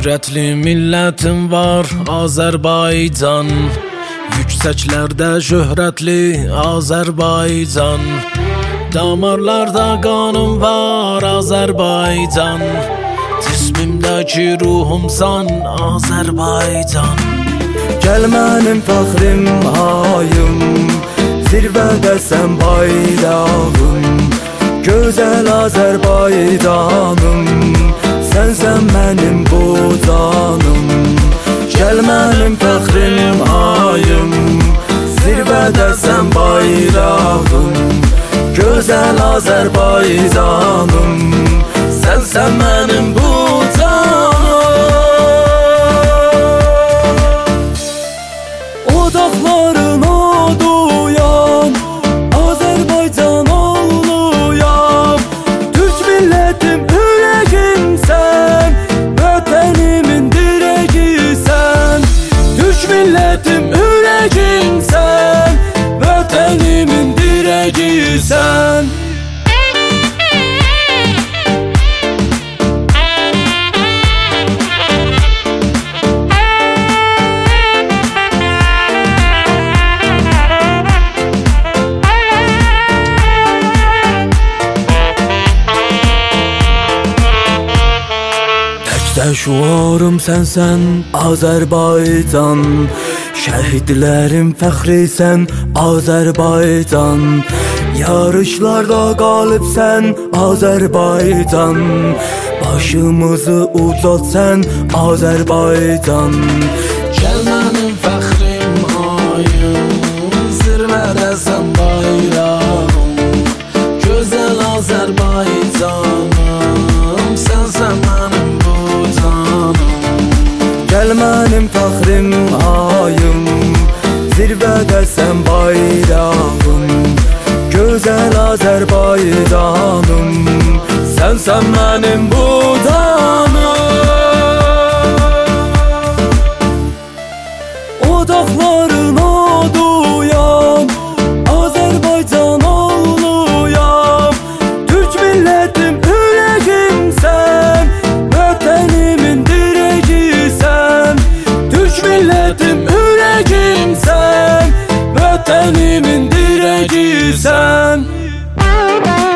Qeyrətli millətim var Azərbaycan, yüksəklərdə şöhrətli Azərbaycan. Damarlarda qanım var Azərbaycan, cismimdəki ruhumsan Azərbaycan. Gəl mənim fəxrim ayım, zirvədəsən bayrağım, gözəl Azərbaycanım, sənsən mənim bu canım. Gəl mənim fəxrim ayım, zirvədəsən bayrağım, gözəl Azərbaycanım, sənsən mənim bu canım. Odaqların oduyam, Azərbaycan oğluyam, Türk millətim ürəyimsən, vətənimin dirəgisən. Türk millətim ürəyimsən, vətənimin dirəgisən. Şüarım sənsən Azərbaycan, şəhidlərim fəxrisən Azərbaycan. Yarışlarda qalibsən Azərbaycan, başımızı ucalt sən Azərbaycan. Gəl mənim fəxrim ayım, zirvədəsən bayrağım, gözəl Azərbaycanım, sənsən mənim bu canım. Gəl mənim fəxrim ayım, zirvədəsən bayrağım, gözəl Azərbaycanım, sənsən mənim bu canım. Odaqların oduyam, Azərbaycan oğluyam, Türk millətim ürəyimsən, vətənimin dirəgisən. Türk millətim ürəyimsən, vətənimin dirəgisən.